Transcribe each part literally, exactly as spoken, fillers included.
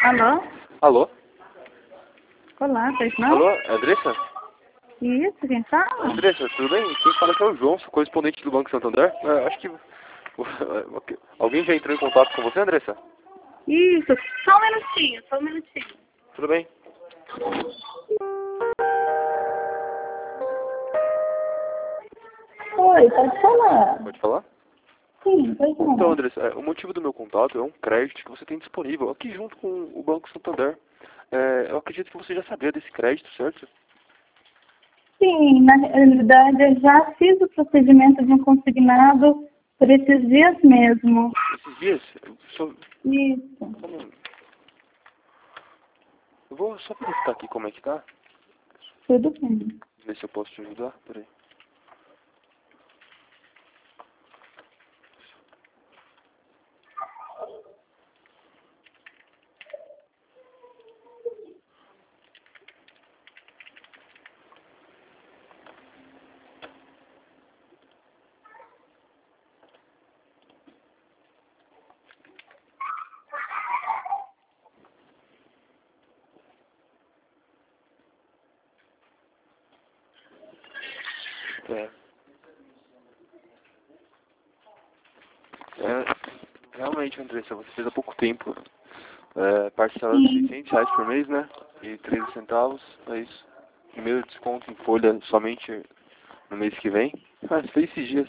Alô? Alô? Olá, pois não? Alô, é Andressa? Isso, quem fala? Andressa, tudo bem? Quem fala aqui é o João, sou correspondente do Banco Santander. É, acho que... Alguém já entrou em contato com você, Andressa? Isso, só um minutinho, só um minutinho. Tudo bem? Oi, pode falar. Pode falar? Sim, pode falar. Então, Andressa, é, o motivo do meu contato é um crédito que você tem disponível aqui junto com o Banco Santander. É, eu acredito que você já sabia desse crédito, certo? Sim, na realidade eu já fiz o procedimento de um consignado por esses dias mesmo. Esses dias, eu, só, Isso. só um- eu vou só verificar aqui como é que tá, Tudo bem. ver se eu posso te ajudar. Peraí. É. É, realmente, Andressa, você fez há pouco tempo. É, parcela de Sim. seiscentos reais por mês, né? E treze centavos, é isso. Primeiro desconto em folha somente no mês que vem. Ah, fez esses dias.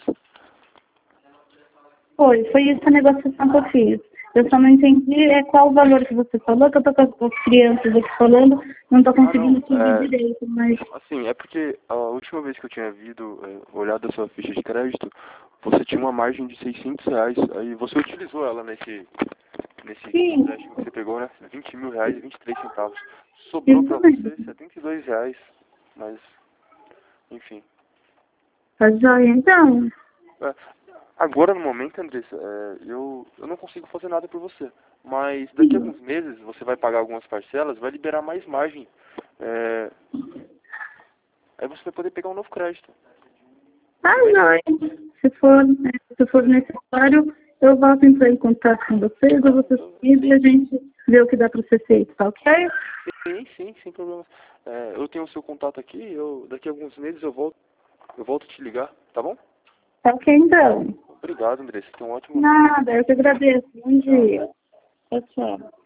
Foi, foi isso a negociação que eu fiz. Eu só não entendi é qual o valor que você falou, que eu tô com as crianças aqui falando, não tô Ah, não. conseguindo te ouvir É, direito, mas assim, é porque a última vez que eu tinha visto, é, olhado a sua ficha de crédito, você tinha uma margem de seiscentos reais. Aí você utilizou ela nesse, nesse sim, empréstimo que você pegou, né? vinte mil reais e vinte e três centavos. Sobrou isso pra mesmo. você setenta e dois reais. Mas, enfim. Tá joia, então? É, agora, no momento, Andressa, é, eu, eu não consigo fazer nada por você. Mas daqui a Sim. alguns meses você vai pagar algumas parcelas, vai liberar mais margem. É, aí você vai poder pegar um novo crédito. Tá Tudo bem? joia. Se for, né, se for necessário, eu volto a entrar em contato com vocês, ou Ah, vocês tô- comigo e a sim, gente vê o que dá para ser feito, tá ok? sim, sim, sem problemas. É, eu tenho o seu contato aqui, eu, daqui a alguns meses eu volto, eu volto a te ligar, tá bom? Tá ok, então. Obrigado, Andressa. Tenha um ótimo dia. Nada, eu que agradeço. Bom Tchau. dia. Tchau, tchau.